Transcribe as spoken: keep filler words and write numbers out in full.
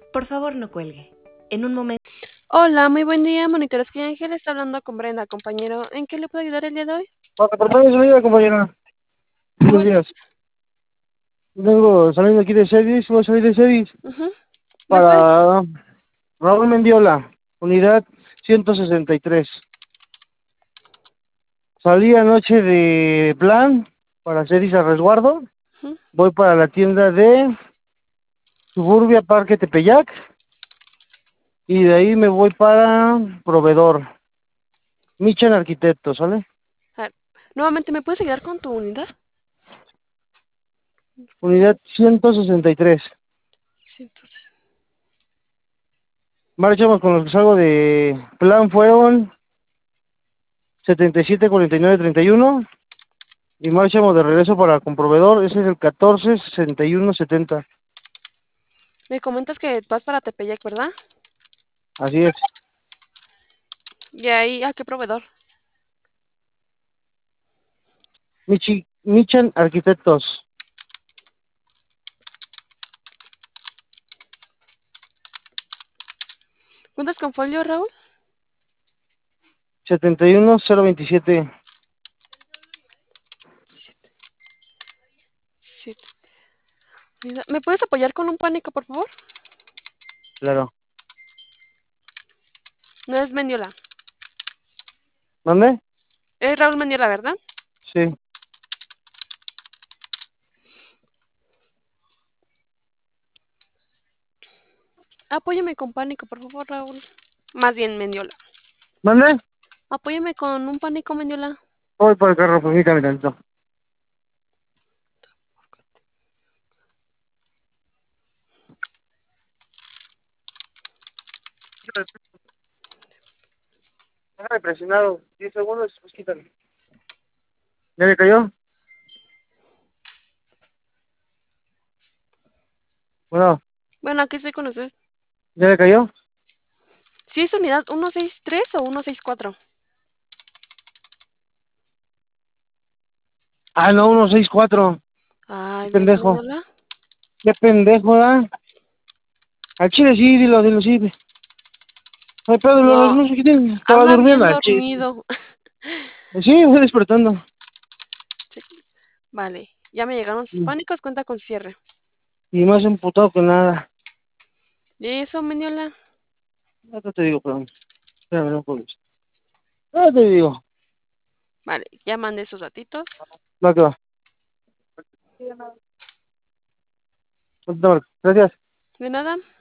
Por favor, no cuelgue. En un momento. Hola, muy buen día, monitores que Ángel está hablando con Brenda, compañero. ¿En qué le puedo ayudar el día de hoy? Para reportar mi salida, compañera. Buenos Bueno, días. Vengo saliendo aquí de Sedis, voy a salir de Sedis ujú. ¿Me puedes? para Raúl Mendiola, unidad ciento sesenta y tres. Salí anoche de plan para Sedis a resguardo. Ujú. Voy para la tienda de Suburbia Parque Tepeyac y de ahí me voy para proveedor. Michan Arquitecto, ¿sale? A ver, nuevamente, ¿me puedes ayudar con tu unidad? Unidad ciento sesenta y tres. Sí, entonces. Marchamos con los que salgo de plan fueron setenta y siete, cuarenta y nueve, treinta y uno. Y marchamos de regreso para comprovedor. Ese es el catorce, sesenta y uno, setenta. Me comentas que vas para Tepeyac, ¿verdad? Así es. ¿Y ahí a qué proveedor? Michi, Michan Arquitectos. ¿Cuentas con folio, Raúl? setenta y uno, cero veintisiete. Siete, siete. Unidad- ¿Me puedes apoyar con un pánico, por favor? Claro. No es Mendiola. ¿Dónde? Es Raúl Mendiola, ¿verdad? Sí. Apóyame con pánico, por favor, Raúl. Más bien, Mendiola. ¿Dónde? Apóyame con un pánico, Mendiola. Voy para el carro, permítame tantito. Déjame presionado. diez segundos, pues quítale. ¿Ya le cayó? Bueno, Bueno, aquí estoy con usted. ¿ya le cayó? ¿Sí es unidad ciento sesenta y tres o ciento sesenta y cuatro? Ah, no, uno seis cuatro. Qué Ay, ¿ves, pendejo. Mendiola? Qué pendejo, ¿verdad? Al chile sí, dilo, dilo, sí. No hay pedo, no, no, No, no sé qué tiene. Estaba habla durmiendo bien al chile. dormido. Sí, voy despertando. Sí. Vale, ya me llegaron sus Y pánicos, cuenta con cierre. y más emputado que nada. ¿Y eso, Mendiola? No te digo, perdón. Espérame, no puedo. No te digo. Vale, ya mandé sus datitos. Va que va. Ahorita marco. Gracias. ¿De nada?